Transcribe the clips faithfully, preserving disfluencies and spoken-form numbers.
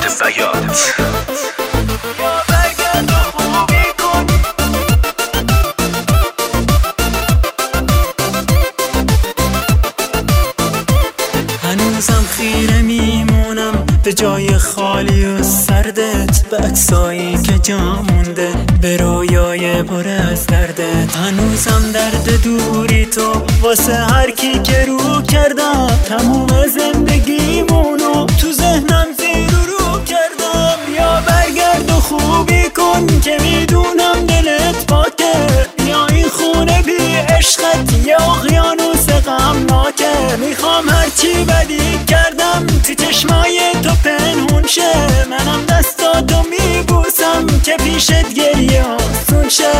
بیات. هنوزم خیره میمونم به جای خالی و سردت، به عکسایی که جا مونده، به رویای پر از دردت. هنوزم درد دوری تو واسه هر کی که رو کردم، تموم زندگیمونو تو ذهنم زیر رو کردم. یا برگرد و خوبی کن که میدونم دلت پاکه، یا این خونه بی عشقت یا اقیانوس غمناکه. میخوام هرچی بدی کردم تو چشمای تو پنهون شه، منم دستاتو میبوسم که پیشت گریه آسون شه.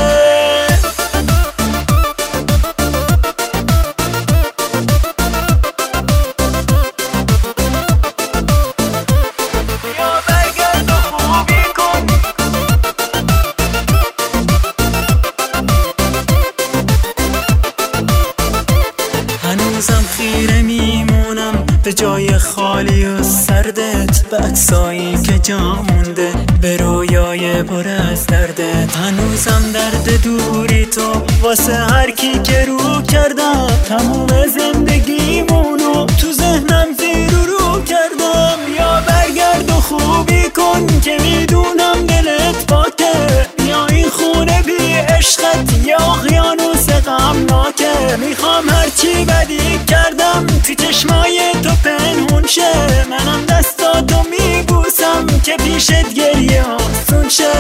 هنوزم خیره میمونم به جای خالی و سردت، به عکسایی که جا مونده، به رویای پر از دردت. هنوزم درد دوری تو واسه هر کی که رو کردم، تموم زندگیمونو تو ذهنم زیر رو کردم. یا برگرد و خوبی کن که میدونم دلت پاکه، یا این خونه بی عشقت یا اقیانوس غمناکه. میخوام هرچی بدی کردم تو چشمای تو پنهون شه، منم دستاتو میبوسم که پیشت گریه آسون شه.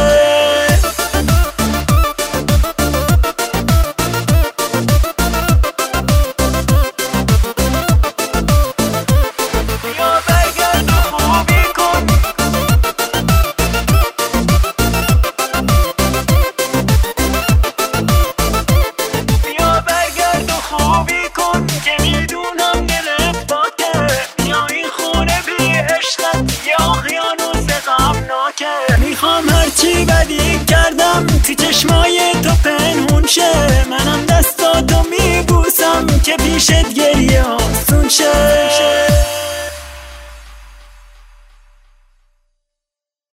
میخوام هرچی بدی کردم تو چشمای تو پنهون شه، منم دستاتو میبوسم که پیشت گریه